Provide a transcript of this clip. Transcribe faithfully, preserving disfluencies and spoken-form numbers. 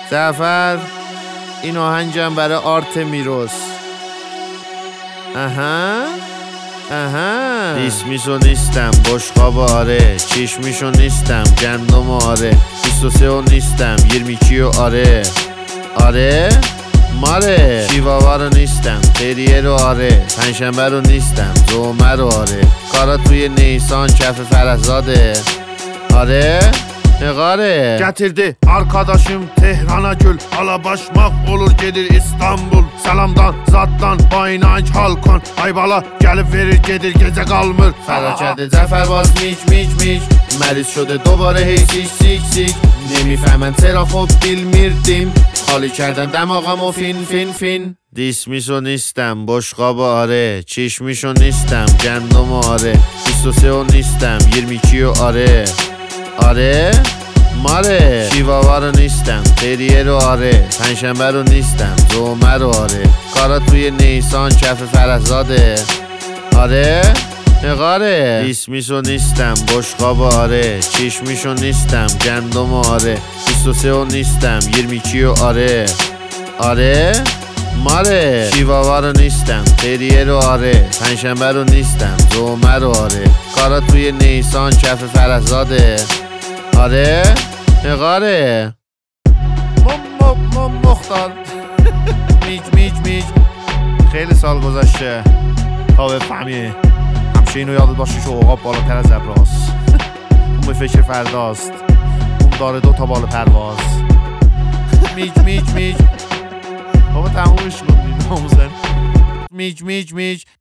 جعفر این آهنگم برای آرتمیروس. اها اها ریسمیشو نیستم، بشقاب آره، چشمیشو نیستم، گندم آره، بیست و سه و نیستم، یirmi iki و آره آره ماره، شیواوا رو نیستم، تریه رو آره، پنجشنبه رو نیستم، جمعه رو آره، کارا توی نیسان کف فرزاده آره نقاره. Getirdi arkadaşım Tehrana gül, alabaşmaq olur gedir İstanbul. Salamdan zaddan baynak halkon, Aybala gelip verir gedir gece kalmır. فرار کرده جعفر باز میک میک میک، مریض شده دوباره هی سیک سیک سیک، نمیفهمن چرا خب bilmirdim، خالی کردن دماغم و فین فین فین. دیسمیشو نیستم، بشقاب آره، چشمیشو نیستم، گندم آره، بیست و سه و نیستم، yirmi iki و آره آره ماره، شیواوا رو نیستم، تریه رو آره، پنجشنبه رو نیستم، جمعه رو آره، کارا توی نیسان کف فرزاده آره نقاره. ریسمیشو نیستم، بشقاب آره، چشمیشو نیستم، گندم آره، بیست و سه و نیستم، yirmi iki و آره آره ماره، شیواوا رو نیستم، تریه رو آره، پنجشنبه رو نیستم، جمعه رو آره، کارا توی نیسان کف فرزاده آره نقاره. مم مم مختار میک میک میک. خیلی سال گذشته تا بفهمی، همیشه اینو یادت باشه که عقاب بالاتر از ابراست. اون به فکر فرداست، اون داره دو تا بال پرواز. میک میک میک. بابا تمومش کن ناموسن. میک میک میک.